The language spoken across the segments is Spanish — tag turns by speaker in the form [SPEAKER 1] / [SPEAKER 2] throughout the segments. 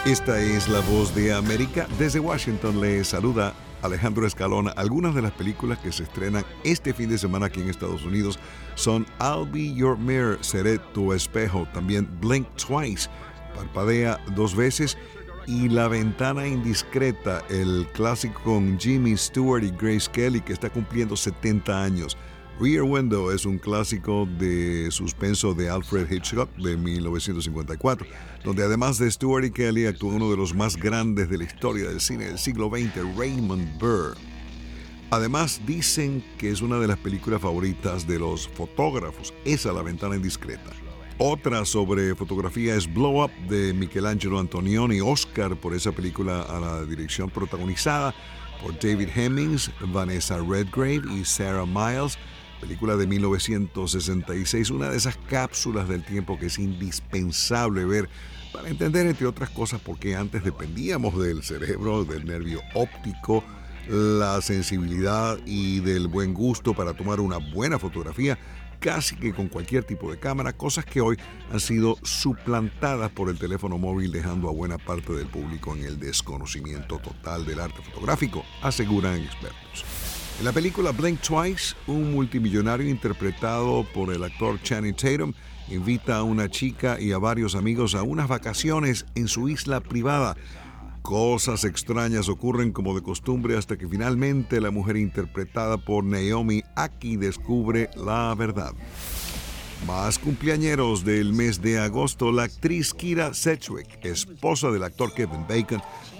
[SPEAKER 1] Esta es La Voz de América. Desde Washington le saluda Alejandro Escalona. Algunas de las películas que se estrenan este fin de semana aquí en Estados Unidos son I'll Be Your Mirror, Seré tu espejo, también Blink Twice, Parpadea dos veces, y La Ventana Indiscreta, el clásico con Jimmy Stewart y Grace Kelly que está cumpliendo 70 años. Rear Window es un clásico de suspenso de Alfred Hitchcock de 1954, donde además de Stewart y Kelly actúa uno de los más grandes de la historia del cine del siglo XX, Raymond Burr. Además dicen que es una de las películas favoritas de los fotógrafos, esa La Ventana Indiscreta. Otra sobre fotografía es Blow Up de Michelangelo Antonioni, Oscar por esa película a la dirección protagonizada por David Hemmings, Vanessa Redgrave y Sarah Miles. Película de 1966, una de esas cápsulas del tiempo que es indispensable ver para entender, entre otras cosas, por qué antes dependíamos del cerebro, del nervio óptico, la sensibilidad y del buen gusto para tomar una buena fotografía, casi que con cualquier tipo de cámara, cosas que hoy han sido suplantadas por el teléfono móvil, dejando a buena parte del público en el desconocimiento total del arte fotográfico, aseguran expertos. En la película Blink Twice, un multimillonario interpretado por el actor Channing Tatum invita a una chica y a varios amigos a unas vacaciones en su isla privada. Cosas extrañas ocurren como de costumbre hasta que finalmente la mujer interpretada por Naomi Ackie descubre la verdad. Más cumpleañeros del mes de agosto, la actriz Kyra Sedgwick, esposa del actor Kevin Bacon,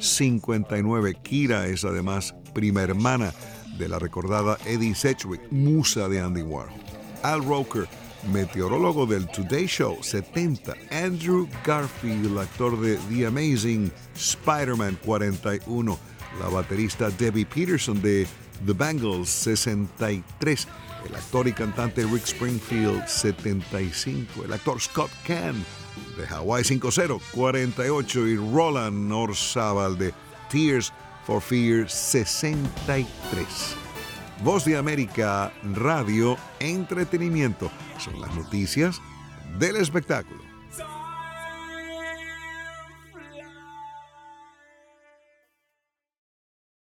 [SPEAKER 1] 59. Kyra es además prima hermana de la recordada Edie Sedgwick, musa de Andy Warhol. Al Roker, meteorólogo del Today Show, 70. Andrew Garfield, actor de The Amazing Spider-Man, 41. La baterista Debbie Peterson de The Bangles, 63. El actor y cantante Rick Springfield, 75. El actor Scott Caan de Hawaii 5-0, 48. Y Roland Orzábal de Tears for Fears, 63. Voz de América, radio, entretenimiento. Son las noticias del espectáculo.